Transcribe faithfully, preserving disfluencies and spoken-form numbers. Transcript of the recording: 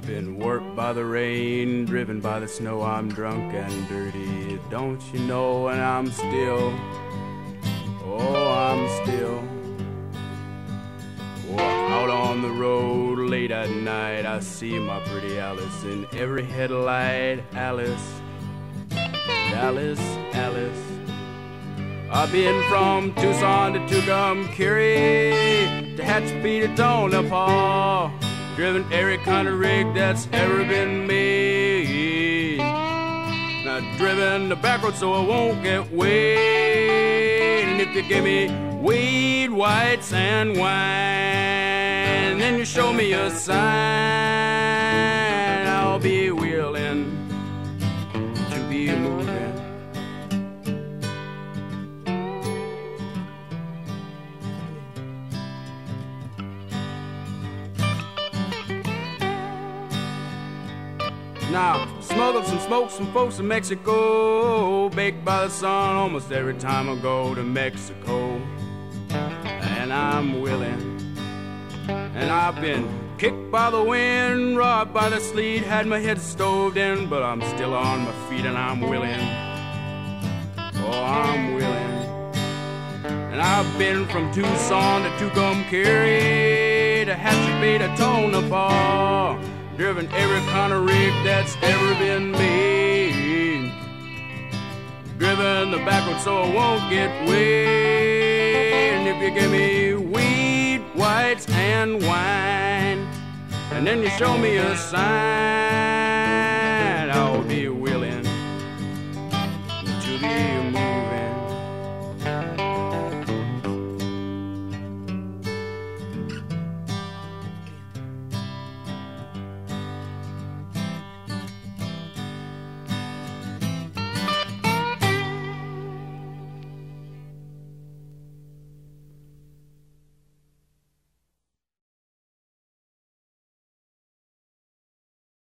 been worked by the rain, driven by the snow, I'm drunk and dirty. Don't you know, and I'm still, oh, I'm still oh, out on the road late at night. I see my pretty Alice in every headlight. Alice, Alice, Alice. I've been from Tucson to Tucumcari, to Hatchby to Tonopah, driven every kind of rig that's ever been made. Now driven the back road so I won't get weighed. And if you give me weed, whites, and wine, then you show me a sign, I'll be willing to be moving. Now, smuggled some smoke, some folks in Mexico, baked by the sun almost every time I go to Mexico. And I'm willing. And I've been kicked by the wind, robbed by the sleet, had my head stoved in, but I'm still on my feet and I'm willing. Oh, I'm willing. And I've been from Tucson to Tucumcari, to Hatchet to Tonopah, driven every kind of rig that's ever been made. Driven the backward so I won't get weighed. And if you give me weed, whites, and wine, and then you show me a sign,